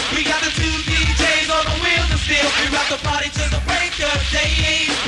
We got the two DJs on the wheels and steel. We rock the party till the break of day.